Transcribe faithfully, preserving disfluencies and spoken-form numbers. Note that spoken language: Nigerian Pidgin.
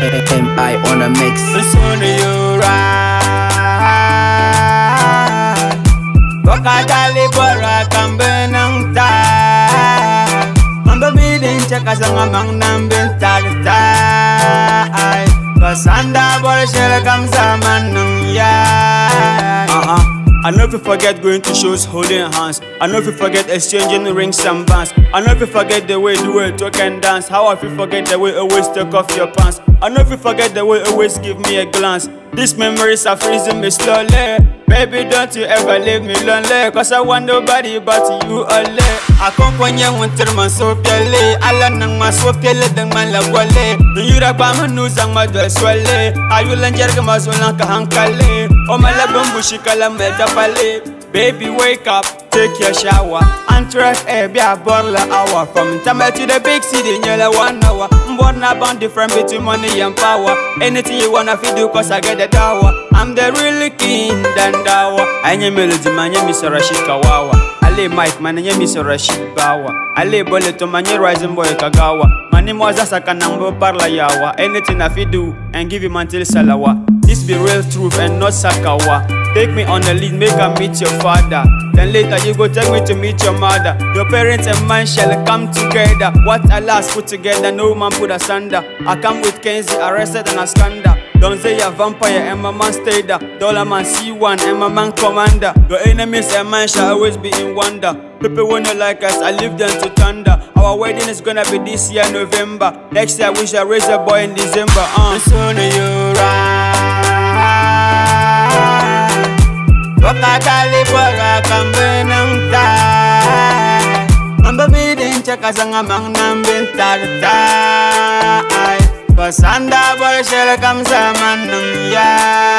M I on a mix. Soon you ride. Wakadali bora kambe nang ta. Mamba bidin chaka sanga mang nambin tagta. Kasanda bora shela kam zaman nung ya. Uh-huh. I know if you forget going to shows holding hands. I know if you forget exchanging rings and bands. I know if you forget the way you way talk and dance. How if you forget the way always take off your pants. I know if you forget the way always give me a glance. These memories are freezing me slowly. Baby, don't you ever leave me lonely. Cause I want nobody but you only. Accompany winter man so pele. Alan nang maswap pele dang man la wale. Yura pa manuzang madwal swale. Ayulan jerga mazulang kahangkale. O malabang bushikala meda pale. Baby, wake up, take your shower. Antrek eh biya borla hour. From Tamba to the big city, nyela one hour. Born about different between money and power. Anything you wanna fi do cause I get the dower. I'm the real king than dawa. Anye melody manye miso Rashid Kawawa. Ale Mike manye miso Rashid Bawa. Ale Boleto manye rising boy Kagawa. Mani mwaza saka nambo parla yawa. Anything I fi do and give him until salawa. This be real truth and not sakawa. Take me on the lead, make I meet your father. Then later you go take me to meet your mother. Your parents and mine shall come together. What Allah's put together, no man put asunder. I come with Kenzie, arrested and a scandal. Don't say a vampire and my man stay there. Dollar man C one and my man commander. Your enemies and mine shall always be in wonder. People wanna like us, I leave them to thunder. Our wedding is gonna be this year November. Next year we shall raise a boy in December. Uh. The sooner you ride. Wakadali bora kambe nang ta. Mamba bidin chaka sanga mang nambin tagta. Pasanda bora shela kam zaman nung ya.